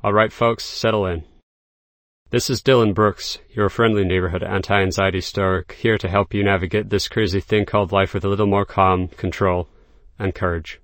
Alright folks, settle in. This is Dylan Brooks, your friendly neighborhood anti-anxiety stoic, here to help you navigate this crazy thing called life with a little more calm, control, and courage.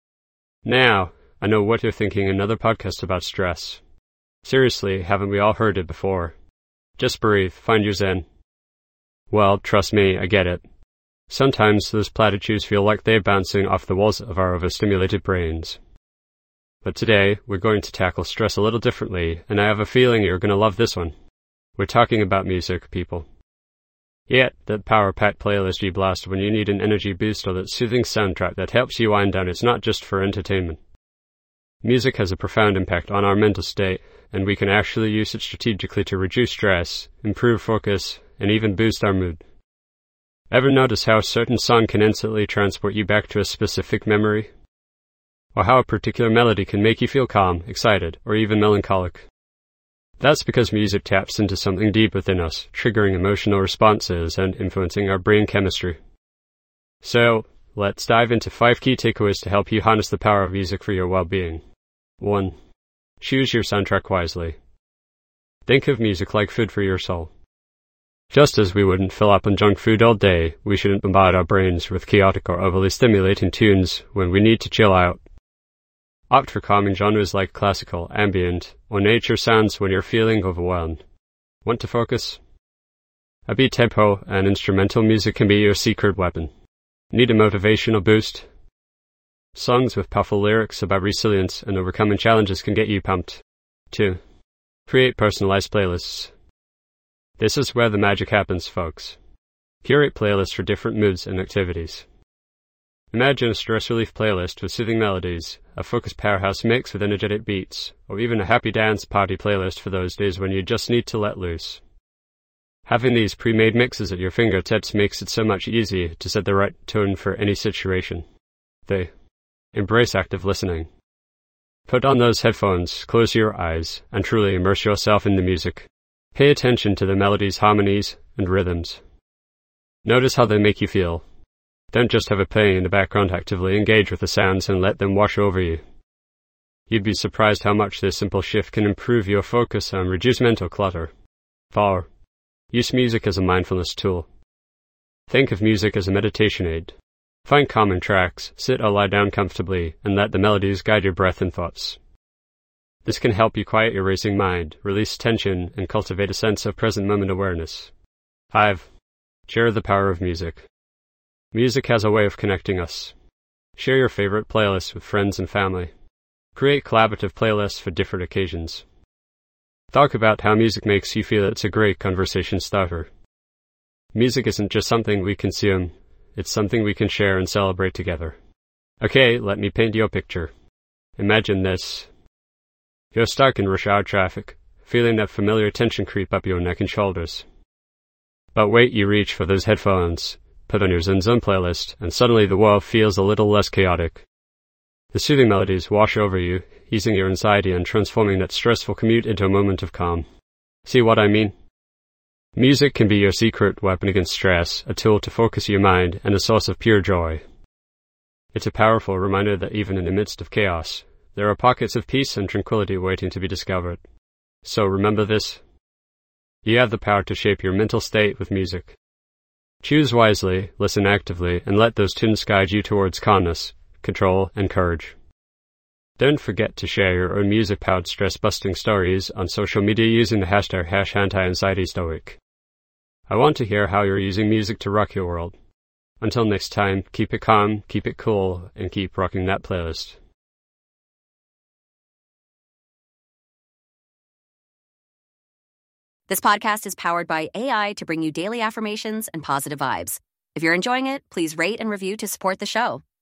Now, I know what you're thinking, another podcast about stress. Seriously, haven't we all heard it before? Just breathe, find your zen. Well, trust me, I get it. Sometimes those platitudes feel like they're bouncing off the walls of our overstimulated brains. But today, we're going to tackle stress a little differently, and I have a feeling you're going to love this one. We're talking about music, people. Yeah, that power-packed playlist you blast when you need an energy boost or that soothing soundtrack that helps you wind down. It's not just for entertainment. Music has a profound impact on our mental state, and we can actually use it strategically to reduce stress, improve focus, and even boost our mood. Ever notice how a certain song can instantly transport you back to a specific memory? Or how a particular melody can make you feel calm, excited, or even melancholic? That's because music taps into something deep within us, triggering emotional responses and influencing our brain chemistry. So, let's dive into 5 key takeaways to help you harness the power of music for your well-being. 1. Choose your soundtrack wisely. Think of music like food for your soul. Just as we wouldn't fill up on junk food all day, we shouldn't bombard our brains with chaotic or overly stimulating tunes when we need to chill out. Opt for calming genres like classical, ambient, or nature sounds when you're feeling overwhelmed. Want to focus? A beat tempo and instrumental music can be your secret weapon. Need a motivational boost? Songs with powerful lyrics about resilience and overcoming challenges can get you pumped. 2. Create personalized playlists. This is where the magic happens, folks. Curate playlists for different moods and activities. Imagine a stress relief playlist with soothing melodies, a focused powerhouse mix with energetic beats, or even a happy dance party playlist for those days when you just need to let loose. Having these pre-made mixes at your fingertips makes it so much easier to set the right tone for any situation. They embrace active listening. Put on those headphones, close your eyes, and truly immerse yourself in the music. Pay attention to the melodies, harmonies, and rhythms. Notice how they make you feel. Don't just have it playing in the background, actively engage with the sounds and let them wash over you. You'd be surprised how much this simple shift can improve your focus and reduce mental clutter. 4. Use music as a mindfulness tool. Think of music as a meditation aid. Find calming tracks, sit or lie down comfortably, and let the melodies guide your breath and thoughts. This can help you quiet your racing mind, release tension, and cultivate a sense of present moment awareness. 5. Share the power of music. Music has a way of connecting us. Share your favorite playlists with friends and family. Create collaborative playlists for different occasions. Talk about how music makes you feel. It's a great conversation starter. Music isn't just something we consume, it's something we can share and celebrate together. Okay, let me paint you a picture. Imagine this. You're stuck in rush hour traffic, feeling that familiar tension creep up your neck and shoulders. But wait, you reach for those headphones, put on your Zen Zone playlist, and suddenly the world feels a little less chaotic. The soothing melodies wash over you, easing your anxiety and transforming that stressful commute into a moment of calm. See what I mean? Music can be your secret weapon against stress, a tool to focus your mind, and a source of pure joy. It's a powerful reminder that even in the midst of chaos, there are pockets of peace and tranquility waiting to be discovered. So remember this. You have the power to shape your mental state with music. Choose wisely, listen actively, and let those tunes guide you towards calmness, control, and courage. Don't forget to share your own music-powered stress-busting stories on social media using the hashtag #anti-anxietystoic. I want to hear how you're using music to rock your world. Until next time, keep it calm, keep it cool, and keep rocking that playlist. This podcast is powered by AI to bring you daily affirmations and positive vibes. If you're enjoying it, please rate and review to support the show.